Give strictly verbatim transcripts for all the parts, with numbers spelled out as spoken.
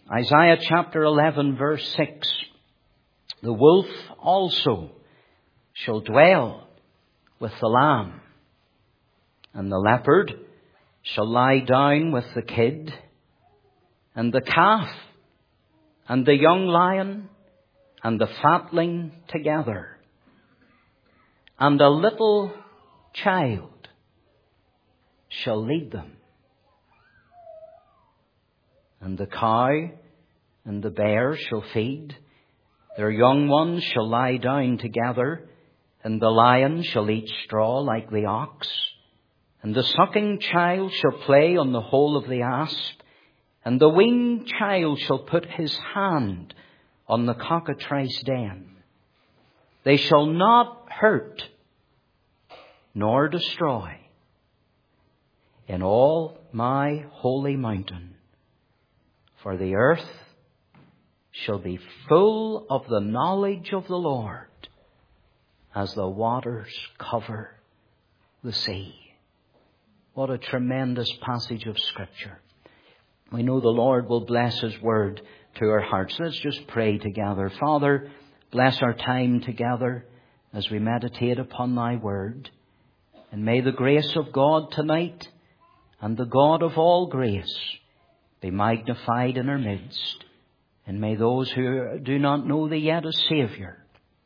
Isaiah chapter eleven verse six. The wolf also shall dwell with the lamb, and the leopard shall lie down with the kid, and the calf and the young lion and the fatling together, and a little child shall lead them. And the cow and the bear shall feed, their young ones shall lie down together, and the lion shall eat straw like the ox, and the sucking child shall play on the hole of the asp, and the weaned child shall put his hand on the cockatrice den. They shall not hurt nor destroy in all my holy mountain, for the earth shall be full of the knowledge of the Lord as the waters cover the sea. What a tremendous passage of Scripture. We know the Lord will bless His word to our hearts. Let's just pray together. Father, bless our time together as we meditate upon Thy word. And may the grace of God tonight and the God of all grace be magnified in our midst. And may those who do not know Thee yet as Saviour,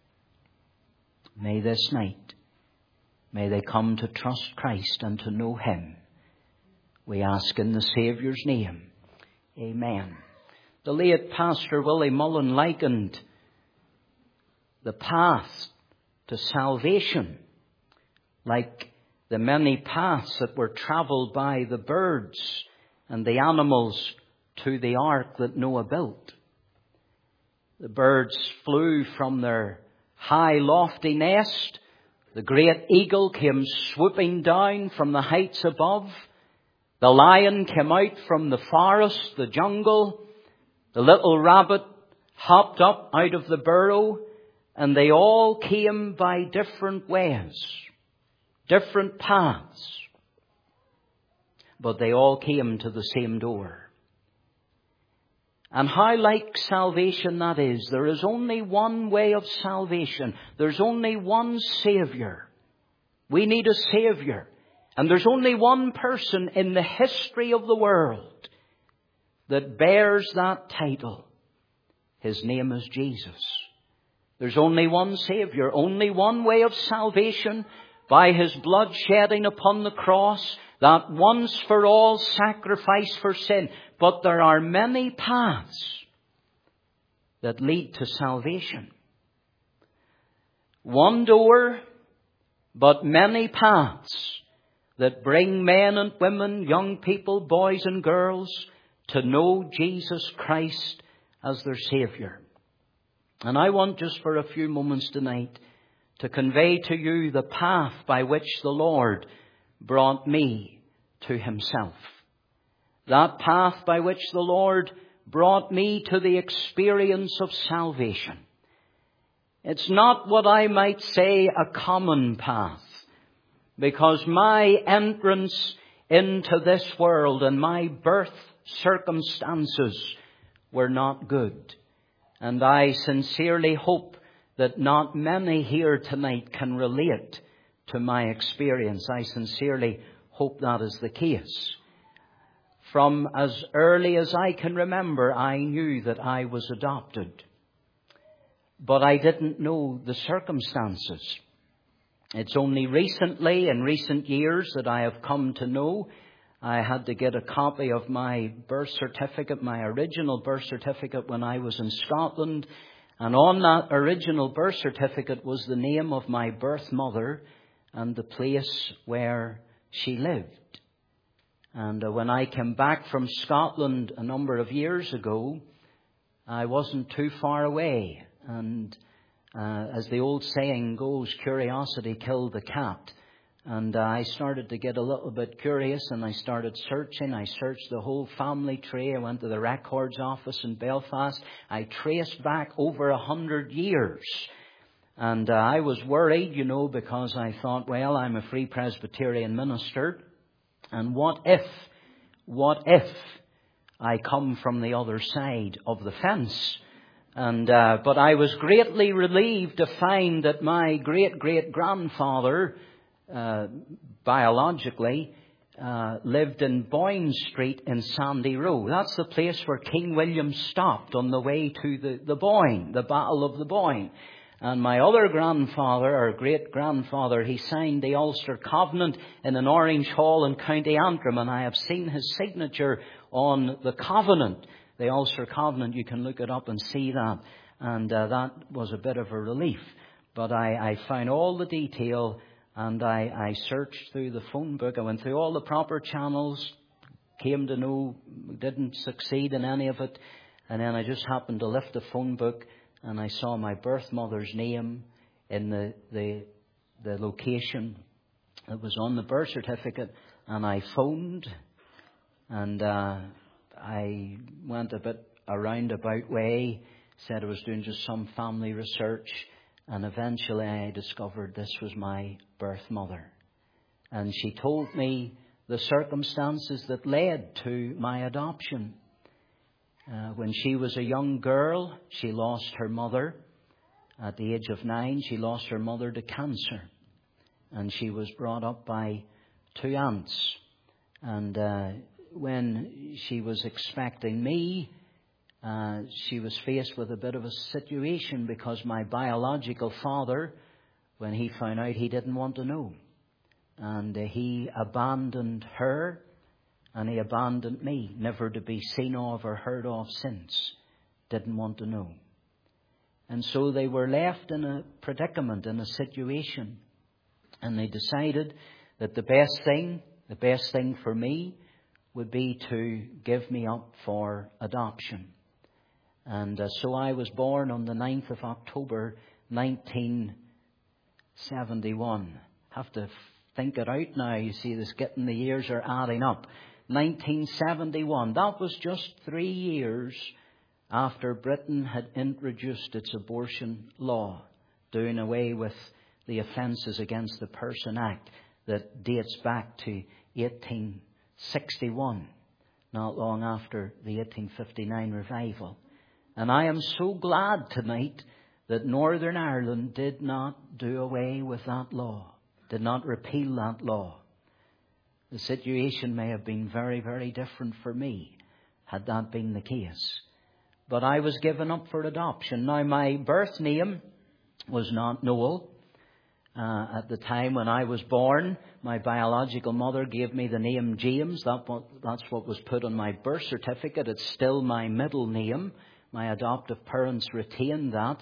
may this night, may they come to trust Christ and to know Him. We ask in the Saviour's name. Amen. The late Pastor Willie Mullen likened the path to salvation like the many paths that were travelled by the birds and the animals to the ark that Noah built. The birds flew from their high lofty nest. The great eagle came swooping down from the heights above. The lion came out from the forest, the jungle. The little rabbit hopped up out of the burrow, and they all came by different ways, different paths. But they all came to the same door. And how like salvation that is. There is only one way of salvation. There's only one Saviour. We need a Saviour. And there's only one person in the history of the world that bears that title. His name is Jesus. There's only one Saviour, only one way of salvation, by His blood shedding upon the cross, that once for all sacrifice for sin. But there are many paths that lead to salvation. One door, but many paths that bring men and women, young people, boys and girls, to know Jesus Christ as their Saviour. And I want just for a few moments tonight to convey to you the path by which the Lord brought me to Himself. That path by which the Lord brought me to the experience of salvation. It's not what I might say a common path, because my entrance into this world and my birth circumstances were not good. And I sincerely hope that not many here tonight can relate to my experience. I sincerely hope that is the case. From as early as I can remember, I knew that I was adopted. But I didn't know the circumstances. It's only recently, in recent years, that I have come to know. I had to get a copy of my birth certificate, my original birth certificate, when I was in Scotland. And on that original birth certificate was the name of my birth mother and the place where she lived. And uh, when I came back from Scotland a number of years ago, I wasn't too far away. And uh, as the old saying goes, curiosity killed the cat. And uh, I started to get a little bit curious, and I started searching. I searched the whole family tree. I went to the records office in Belfast. I traced back over a hundred years. And uh, I was worried, you know, because I thought, well, I'm a Free Presbyterian minister. And what if, what if I come from the other side of the fence. And, uh, but I was greatly relieved to find that my great-great-grandfather, uh, biologically, uh, lived in Boyne Street in Sandy Row. That's the place where King William stopped on the way to the, the Boyne, the Battle of the Boyne. And my other grandfather, or great-grandfather, he signed the Ulster Covenant in an Orange Hall in County Antrim, and I have seen his signature on the Covenant. The Ulster Covenant, you can look it up and see that. And uh, that was a bit of a relief. But I, I found all the detail, and I, I searched through the phone book. I went through all the proper channels, came to know, didn't succeed in any of it. And then I just happened to lift the phone book, and I saw my birth mother's name in the, the, the location that was on the birth certificate. And I phoned, and uh, I went a bit a roundabout way, said I was doing just some family research, and eventually I discovered this was my birth mother. And she told me the circumstances that led to my adoption. Uh, when she was a young girl, she lost her mother. At the age of nine, she lost her mother to cancer. And she was brought up by two aunts. And uh, when she was expecting me, uh, she was faced with a bit of a situation, because my biological father, when he found out, he didn't want to know. And uh, he abandoned her. And he abandoned me, never to be seen of or heard of since. Didn't want to know. And so they were left in a predicament, in a situation. And they decided that the best thing, the best thing for me would be to give me up for adoption. And uh, so I was born on the ninth of October, nineteen seventy-one. Have to think it out now. You see, this getting the years are adding up. nineteen seventy-one. That was just three years after Britain had introduced its abortion law, doing away with the Offences Against the Person Act that dates back to eighteen sixty-one, not long after the eighteen fifty-nine revival. And I am so glad tonight that Northern Ireland did not do away with that law, did not repeal that law. The situation may have been very, very different for me had that been the case. But I was given up for adoption. Now, my birth name was not Noel. Uh, at the time when I was born, my biological mother gave me the name James. That, that's what was put on my birth certificate. It's still my middle name. My adoptive parents retained that.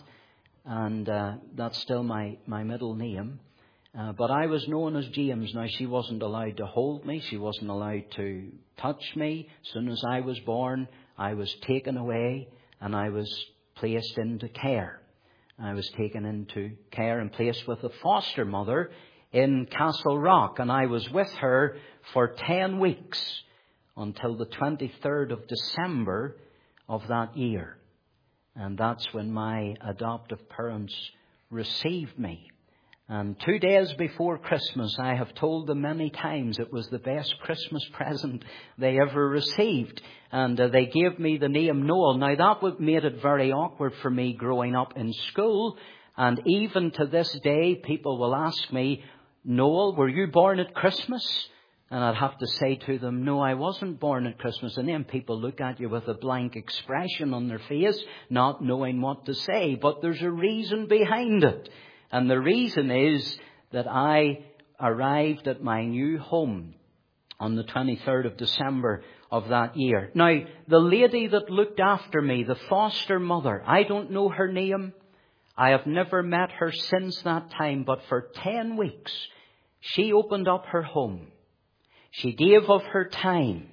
And uh, that's still my, my middle name. Uh, but I was known as James. Now, she wasn't allowed to hold me. She wasn't allowed to touch me. As soon as I was born, I was taken away and I was placed into care. I was taken into care and placed with a foster mother in Castle Rock. And I was with her for ten weeks until the twenty-third of December of that year. And that's when my adoptive parents received me. And two days before Christmas, I have told them many times it was the best Christmas present they ever received. And uh, they gave me the name Noel. Now, that made it very awkward for me growing up in school. And even to this day, people will ask me, Noel, were you born at Christmas? And I'd have to say to them, no, I wasn't born at Christmas. And then people look at you with a blank expression on their face, not knowing what to say. But there's a reason behind it. And the reason is that I arrived at my new home on the twenty-third of December of that year. Now, the lady that looked after me, the foster mother, I don't know her name. I have never met her since that time. But for ten weeks, she opened up her home. She gave of her time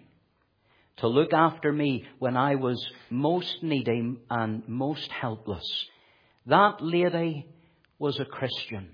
to look after me when I was most needy and most helpless. That lady was a Christian.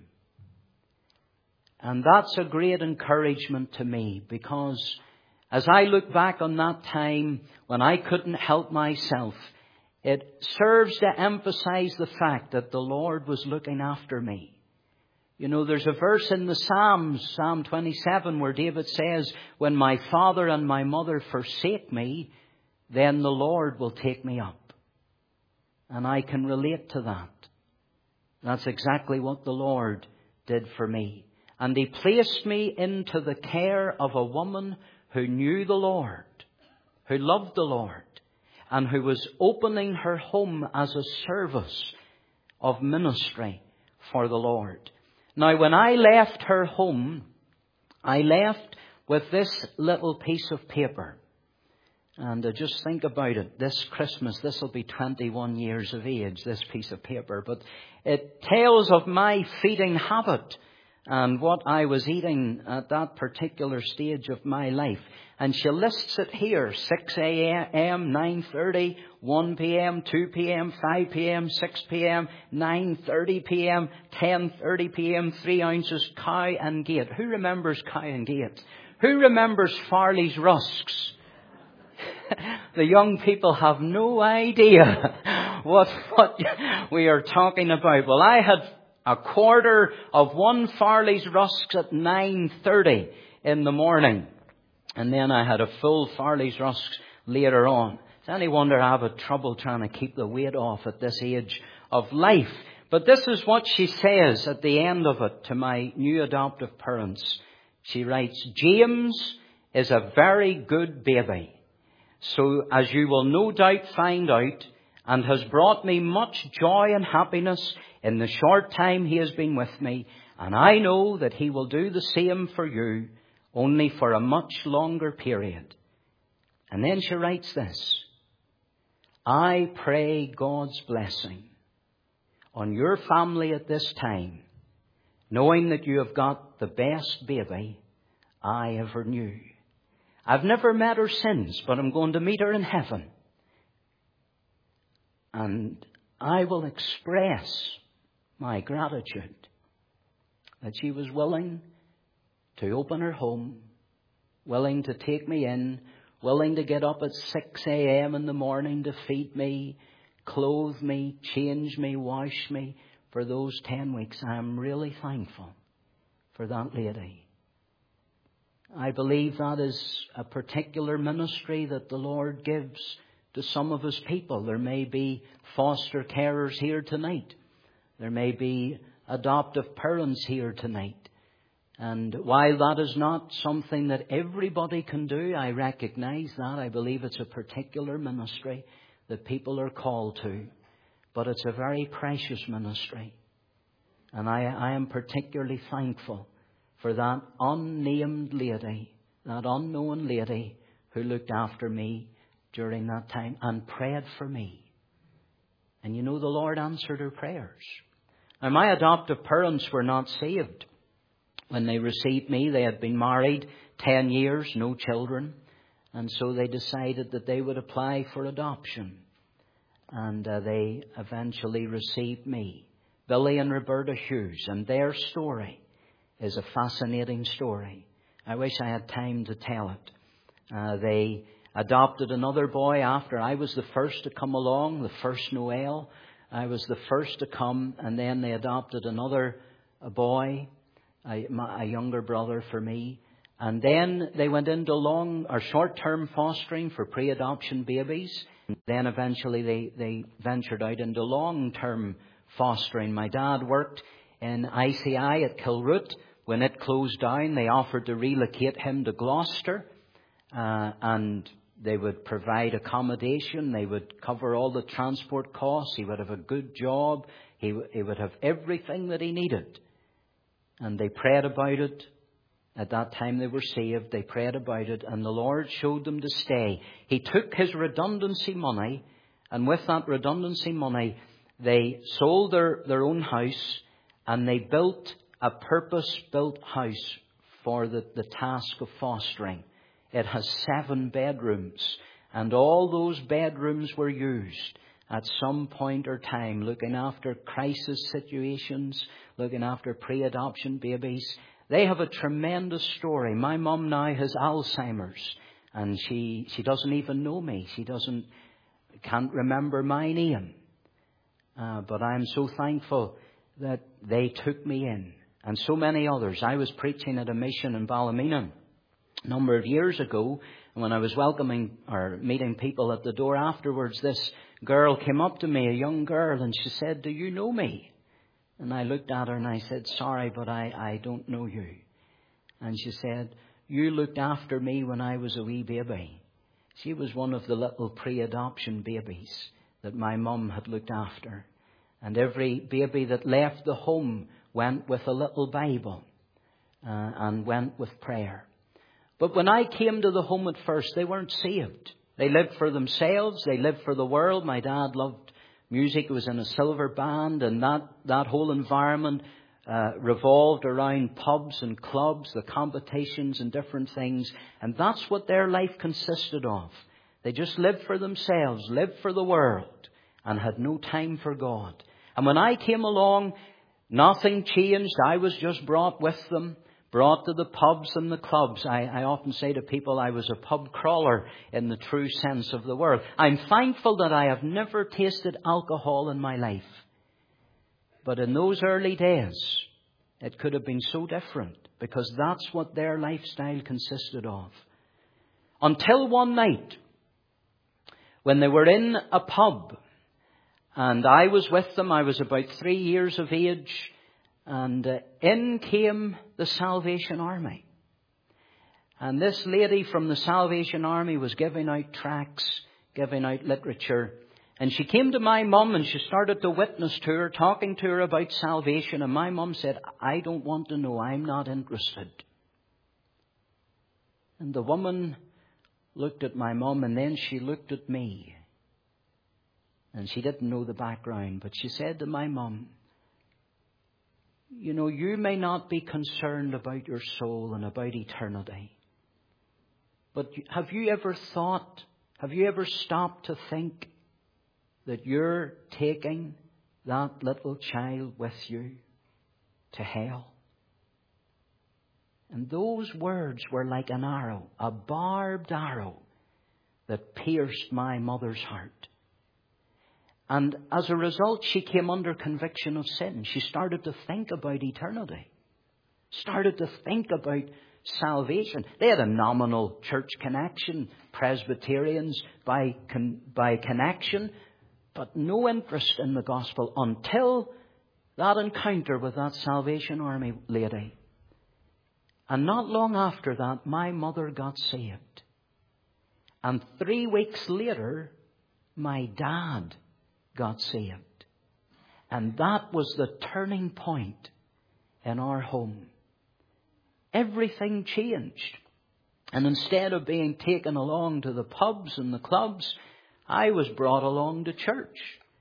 And that's a great encouragement to me, because as I look back on that time when I couldn't help myself, it serves to emphasize the fact that the Lord was looking after me. You know, there's a verse in the Psalms, Psalm twenty-seven, where David says, when my father and my mother forsake me, then the Lord will take me up. And I can relate to that. That's exactly what the Lord did for me. And He placed me into the care of a woman who knew the Lord, who loved the Lord, and who was opening her home as a service of ministry for the Lord. Now, when I left her home, I left with this little piece of paper. And uh, just think about it. This Christmas, this will be twenty-one years of age, this piece of paper. But it tells of my feeding habit and what I was eating at that particular stage of my life. And she lists it here: six a.m., nine thirty, one p.m., two p.m., five p.m., six p.m., nine thirty p.m., ten thirty p.m., three ounces cow and gate. Who remembers cow and gate? Who remembers Farley's rusks? The young people have no idea what, what we are talking about. Well, I had a quarter of one Farley's rusks at nine thirty in the morning. And then I had a full Farley's rusks later on. It's any wonder I have a trouble trying to keep the weight off at this age of life. But this is what she says at the end of it to my new adoptive parents. She writes, "James is a very good baby. So as you will no doubt find out, and has brought me much joy and happiness in the short time he has been with me. And I know that he will do the same for you, only for a much longer period." And then she writes this: "I pray God's blessing on your family at this time, knowing that you have got the best baby I ever knew. I've never met her since, but I'm going to meet her in heaven. And I will express my gratitude that she was willing to open her home, willing to take me in, willing to get up at six a.m. in the morning to feed me, clothe me, change me, wash me for those ten weeks. I am really thankful for that lady. I believe that is a particular ministry that the Lord gives to some of His people. There may be foster carers here tonight. There may be adoptive parents here tonight. And while that is not something that everybody can do, I recognize that. I believe it's a particular ministry that people are called to. But it's a very precious ministry. And I, I am particularly thankful for that unnamed lady, that unknown lady who looked after me during that time and prayed for me. And you know, the Lord answered her prayers. Now, my adoptive parents were not saved. When they received me, they had been married ten years, no children. And so they decided that they would apply for adoption. And uh, they eventually received me, Billy and Roberta Hughes. And their story is a fascinating story. I wish I had time to tell it. Uh, they adopted another boy after I was the first to come along, the first Noel. I was the first to come, and then they adopted another a boy, a, a younger brother for me. And then they went into long or short-term fostering for pre-adoption babies. And then eventually they, they ventured out into long-term fostering. My dad worked in I C I at Kilroot. When it closed down, they offered to relocate him to Gloucester, uh, and they would provide accommodation. They would cover all the transport costs. He would have a good job. He, w- he would have everything that he needed. And they prayed about it. At that time they were saved. They prayed about it, and the Lord showed them to stay. He took his redundancy money, and with that redundancy money, they sold their, their own house, and they built a purpose-built house for the, the task of fostering. It has seven bedrooms, and all those bedrooms were used at some point or time, looking after crisis situations, looking after pre-adoption babies. They have a tremendous story. My mum now has Alzheimer's, and she, she doesn't even know me. She doesn't, can't remember my name. Uh, but I'm so thankful that they took me in. And so many others. I was preaching at a mission in Ballymena a number of years ago, And when I was welcoming or meeting people at the door afterwards, this girl came up to me, a young girl, and she said, "Do you know me?" And I looked at her and I said, "Sorry, but I, I don't know you." And she said, "You looked after me when I was a wee baby." She was one of the little pre-adoption babies that my mum had looked after. And every baby that left the home went with a little Bible uh, and went with prayer. But when I came to the home at first, they weren't saved. They lived for themselves. They lived for the world. My dad loved music. He was in a silver band, and that, that whole environment uh, revolved around pubs and clubs, the competitions and different things. And that's what their life consisted of. They just lived for themselves, lived for the world, and had no time for God. And when I came along, nothing changed. I was just brought with them, brought to the pubs and the clubs. I, I often say to people I was a pub crawler in the true sense of the word. I'm thankful that I have never tasted alcohol in my life. But in those early days, it could have been so different, because that's what their lifestyle consisted of. Until one night, when they were in a pub, and I was with them. I was about three years of age. And uh, in came the Salvation Army. And this lady from the Salvation Army was giving out tracts, giving out literature. And she came to my mum and she started to witness to her, talking to her about salvation. And my mum said, "I don't want to know. I'm not interested." And the woman looked at my mum, and then she looked at me. And she didn't know the background, but she said to my mum, "You know, you may not be concerned about your soul and about eternity. But have you ever thought, have you ever stopped to think that you're taking that little child with you to hell?" And those words were like an arrow, a barbed arrow that pierced my mother's heart. And as a result, she came under conviction of sin. She started to think about eternity. Started to think about salvation. They had a nominal church connection, Presbyterians by con- by connection, but no interest in the gospel until that encounter with that Salvation Army lady. And not long after that, my mother got saved. And three weeks later, my dad got saved. And that was the turning point in our home. Everything changed. And instead of being taken along to the pubs and the clubs, I was brought along to church.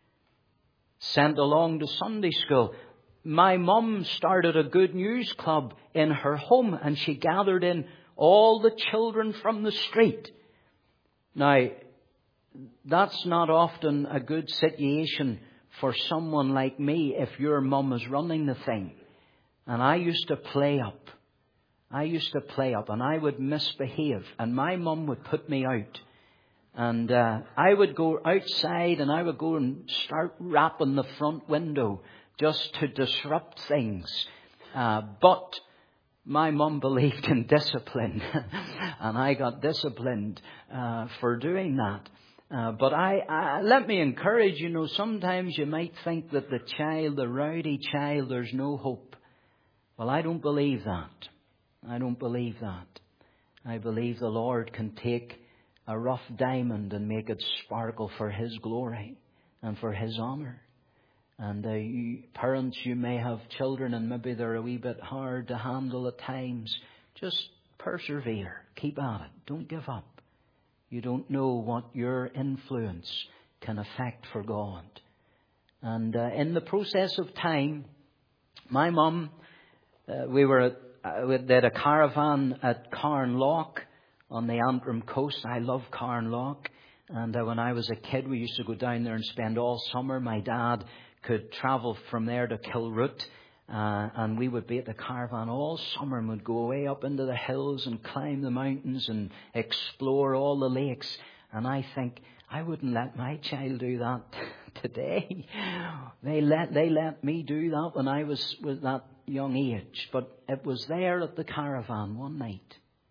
Sent along to Sunday school. My mum started a good news club in her home, and she gathered in all the children from the street. Now, that's not often a good situation for someone like me if your mum is running the thing. And I used to play up. I used to play up and I would misbehave. And my mum would put me out. And uh, I would go outside and I would go and start rapping the front window just to disrupt things. Uh, but my mum believed in discipline. And I got disciplined uh, for doing that. Uh, but I, I, let me encourage, you know, sometimes you might think that the child, the rowdy child, there's no hope. Well, I don't believe that. I don't believe that. I believe the Lord can take a rough diamond and make it sparkle for His glory and for His honour. And uh, you, parents, you may have children and maybe they're a wee bit hard to handle at times. Just persevere. Keep at it. Don't give up. You don't know what your influence can affect for God. And uh, in the process of time, my mum, uh, we were at, uh, we had a caravan at Carnlough on the Antrim coast. I love Carnlough. And uh, when I was a kid, we used to go down there and spend all summer. My dad could travel from there to Kilroot. Uh, and we would be at the caravan all summer and would go way up into the hills and climb the mountains and explore all the lakes. And I think, I wouldn't let my child do that today. They let they let me do that when I was, was that young age. But it was there at the caravan one night.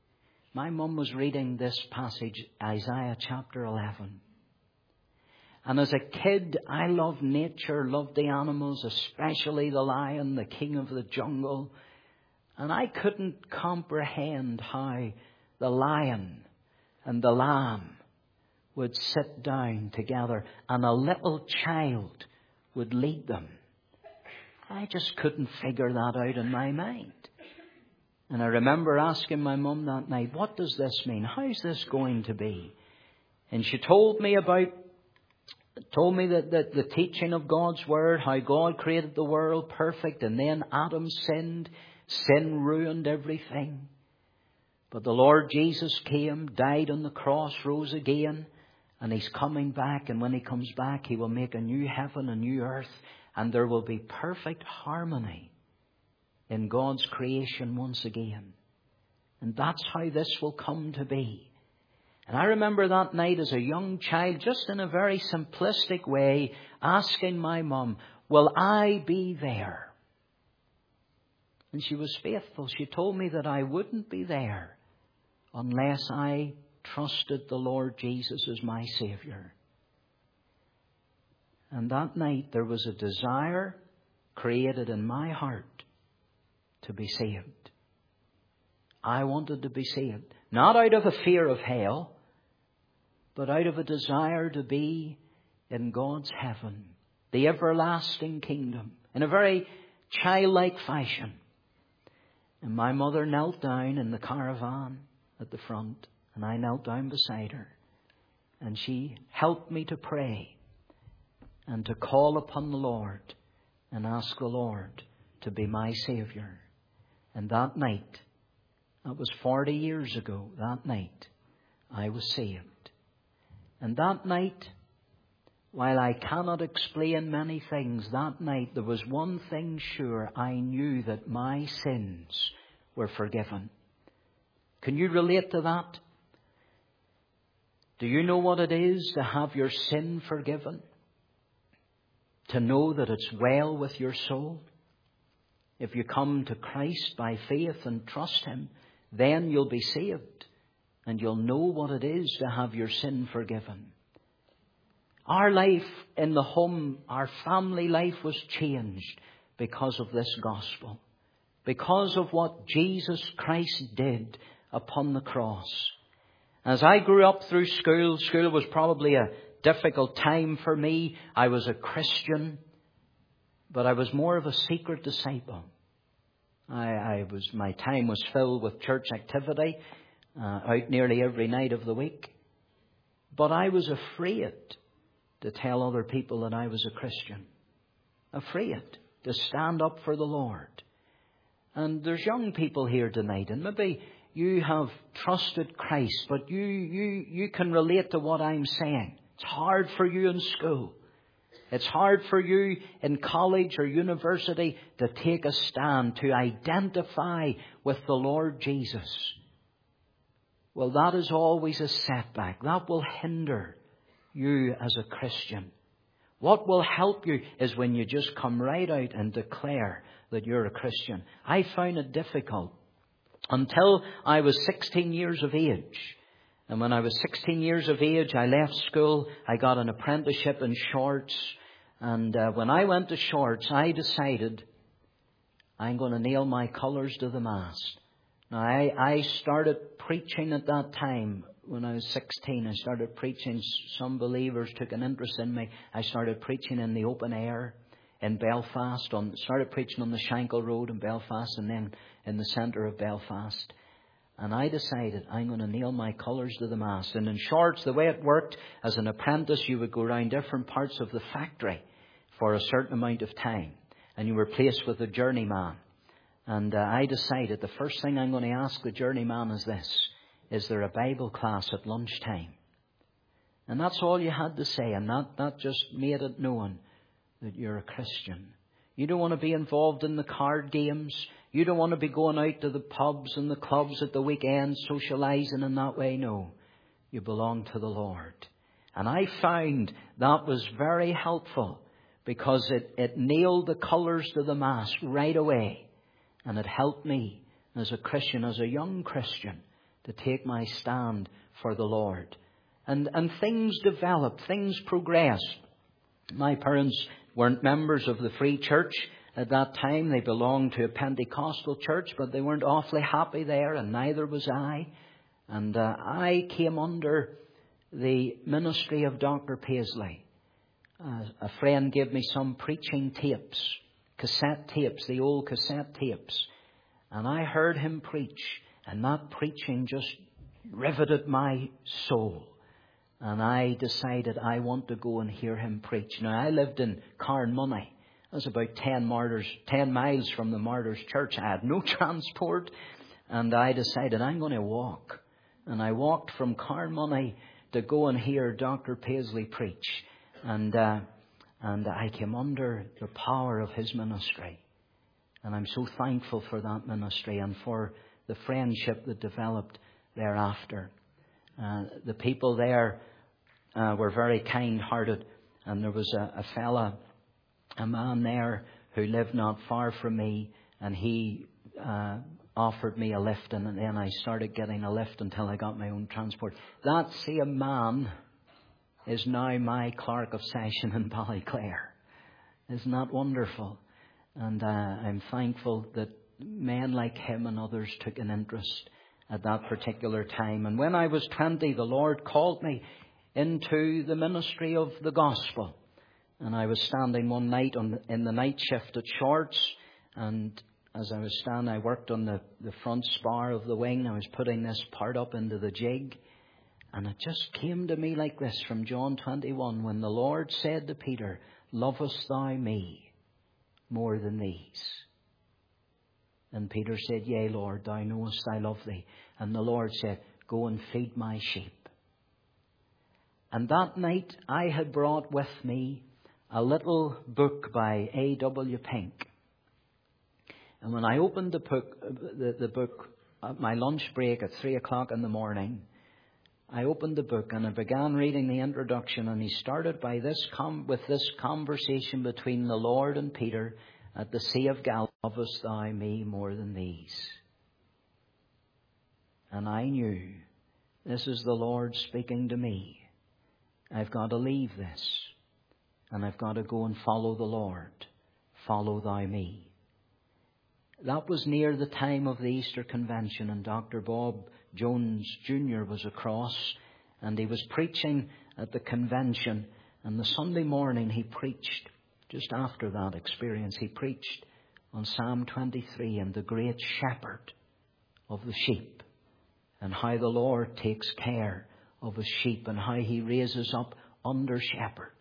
my mum was reading this passage, Isaiah chapter eleven. And as a kid, I loved nature, loved the animals, especially the lion, the king of the jungle. And I couldn't comprehend how the lion and the lamb would sit down together and a little child would lead them. I just couldn't figure that out in my mind. And I remember asking my mum that night, what does this mean? How's this going to be? And she told me about, told me that, that the teaching of God's Word, how God created the world perfect, and then Adam sinned. Sin ruined everything. But the Lord Jesus came, died on the cross, rose again, and He's coming back. And when He comes back, He will make a new heaven, a new earth, and there will be perfect harmony in God's creation once again. And that's how this will come to be. And I remember that night as a young child, just in a very simplistic way, asking my mum, will I be there? And she was faithful. She told me that I wouldn't be there unless I trusted the Lord Jesus as my Saviour. And that night there was a desire created in my heart to be saved. I wanted to be saved. Not out of a fear of hell, but out of a desire to be in God's heaven, the everlasting kingdom, in a very childlike fashion. And my mother knelt down in the caravan at the front, and I knelt down beside her. And she helped me to pray and to call upon the Lord and ask the Lord to be my Saviour. And that night, that was forty years ago, that night, I was saved. And that night, while I cannot explain many things, that night there was one thing sure. I knew that my sins were forgiven. Can you relate to that? Do you know what it is to have your sin forgiven? To know that it's well with your soul? If you come to Christ by faith and trust Him, then you'll be saved. And you'll know what it is to have your sin forgiven. Our life in the home, our family life was changed because of this gospel. Because of what Jesus Christ did upon the cross. As I grew up through school, school was probably a difficult time for me. I was a Christian, but I was more of a secret disciple. I, I was, my time was filled with church activity. Uh, out nearly every night of the week. But I was afraid to tell other people that I was a Christian. Afraid to stand up for the Lord. And there's young people here tonight, and maybe you have trusted Christ, but you, you, you can relate to what I'm saying. It's hard for you in school. It's hard for you in college or university to take a stand, to identify with the Lord Jesus. Well, that is always a setback. That will hinder you as a Christian. What will help you is when you just come right out and declare that you're a Christian. I found it difficult until I was sixteen years of age. And when I was sixteen years of age, I left school. I got an apprenticeship in Shorts. And uh, when I went to Shorts, I decided I'm going to nail my colours to the mast. Now, I, I started preaching at that time when I was sixteen. I started preaching. Some believers took an interest in me. I started preaching in the open air in Belfast. On started preaching on the Shankill Road in Belfast and then in the centre of Belfast. And I decided I'm going to nail my colours to the mast. And in Shorts, the way it worked, as an apprentice, you would go around different parts of the factory for a certain amount of time. And you were placed with a journeyman. And uh, I decided the first thing I'm going to ask the journeyman is this. Is there a Bible class at lunchtime? And that's all you had to say. And that, that just made it known that you're a Christian. You don't want to be involved in the card games. You don't want to be going out to the pubs and the clubs at the weekend, socialising in that way. No, you belong to the Lord. And I found that was very helpful because it, it nailed the colours to the mast right away. And it helped me as a Christian, as a young Christian, to take my stand for the Lord. And, and things developed, things progressed. My parents weren't members of the Free Church at that time. They belonged to a Pentecostal church, but they weren't awfully happy there, and neither was I. And uh, I came under the ministry of Doctor Paisley. Uh, a friend gave me some preaching tapes, cassette tapes, the old cassette tapes. And I heard him preach, and that preaching just riveted my soul. And I decided I want to go and hear him preach. Now, I lived in Carnmoney. That's about ten, martyrs, ten miles from the Martyrs Church. I had no transport, and I decided I'm going to walk. And I walked from Carnmoney to go and hear Doctor Paisley preach. And, uh, and I came under the power of his ministry. And I'm so thankful for that ministry and for the friendship that developed thereafter. Uh, the people there uh, were very kind-hearted. And there was a, a fella, a man there who lived not far from me. And he uh, offered me a lift. And then I started getting a lift until I got my own transport. That same man is now my clerk of session in Ballyclare. Isn't that wonderful? And uh, I'm thankful that men like him and others took an interest at that particular time. And when I was twenty, the Lord called me into the ministry of the gospel. And I was standing one night on the, in the night shift at Shorts. And as I was standing, I worked on the, the front spar of the wing. I was putting this part up into the jig. And it just came to me like this from John twenty-one, when the Lord said to Peter, "Lovest thou me more than these?" And Peter said, "Yea, Lord, thou knowest I love thee." And the Lord said, "Go and feed my sheep." And that night I had brought with me a little book by A W Pink. And when I opened the book, the, the book at my lunch break at three o'clock in the morning, I opened the book and I began reading the introduction, and he started by this com- with this conversation between the Lord and Peter at the Sea of Galilee. "Lovest thou me more than these?" And I knew, this is the Lord speaking to me. I've got to leave this, and I've got to go and follow the Lord. Follow thou me. That was near the time of the Easter Convention, and Doctor Bob Jones Junior was across, and he was preaching at the convention. And the Sunday morning he preached, just after that experience, he preached on Psalm twenty-three and the great shepherd of the sheep, and how the Lord takes care of his sheep and how he raises up under shepherds.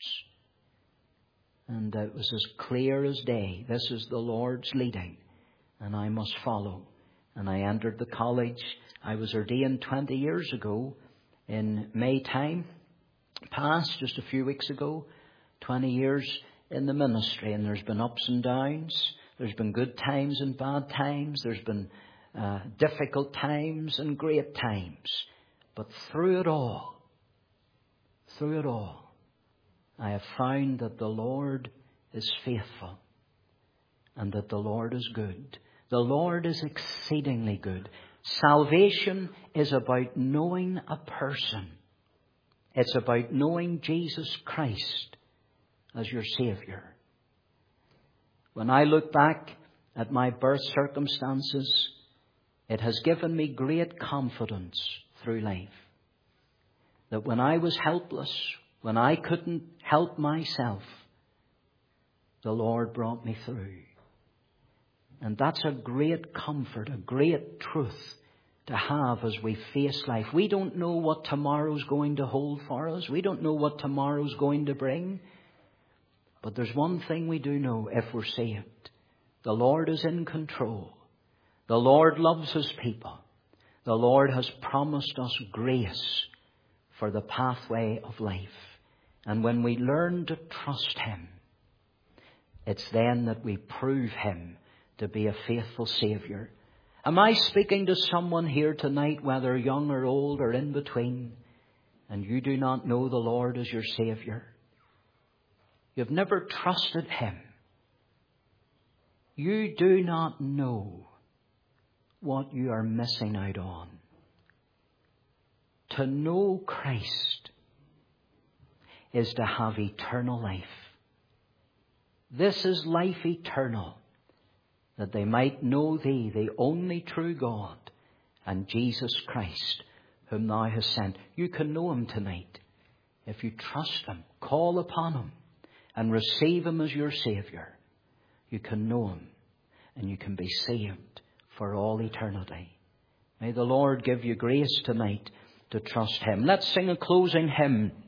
And it was as clear as day. This is the Lord's leading, and I must follow. And I entered the college. I was ordained twenty years ago in May time, past just a few weeks ago. twenty years in the ministry, and there's been ups and downs. There's been good times and bad times. There's been uh, difficult times and great times. But through it all, through it all, I have found that the Lord is faithful and that the Lord is good. The Lord is exceedingly good. Salvation is about knowing a person. It's about knowing Jesus Christ as your Savior. When I look back at my birth circumstances, it has given me great confidence through life. That when I was helpless, when I couldn't help myself, the Lord brought me through. And that's a great comfort, a great truth to have as we face life. We don't know what tomorrow's going to hold for us. We don't know what tomorrow's going to bring. But there's one thing we do know if we're saved. The Lord is in control. The Lord loves his people. The Lord has promised us grace for the pathway of life. And when we learn to trust him, it's then that we prove him to be a faithful Saviour. Am I speaking to someone here tonight, whether young or old or in between, and you do not know the Lord as your Saviour? You've never trusted him. You do not know what you are missing out on. To know Christ is to have eternal life. This is life eternal, that they might know thee, the only true God, and Jesus Christ, whom thou hast sent. You can know him tonight if you trust him, call upon him, and receive him as your Saviour. You can know him, and you can be saved for all eternity. May the Lord give you grace tonight to trust him. Let's sing a closing hymn.